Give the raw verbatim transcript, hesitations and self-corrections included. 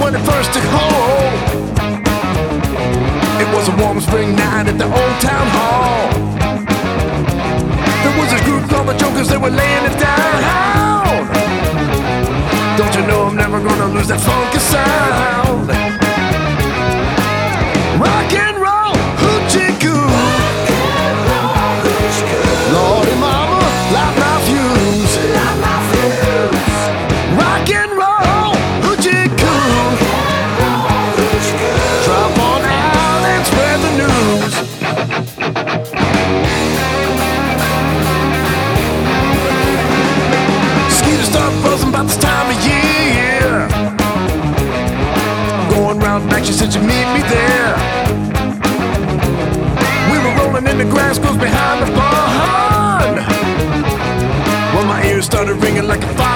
when it first took hold. It was a warm spring night at the old town hall. There was this group called the Jokers, they were laying it down. Don't you know I'm never gonna lose that funky sound? Rock and roll, hoochie coo. Lordy mama, light my fuse. Rock and roll, hoochie coo. Drop on out and spread the news. Skeeters start buzzing about this time of year. Going round back, she said she'd meet me there. We were rolling in the grass, goes behind the barn. Well, my ears started ringing like a fire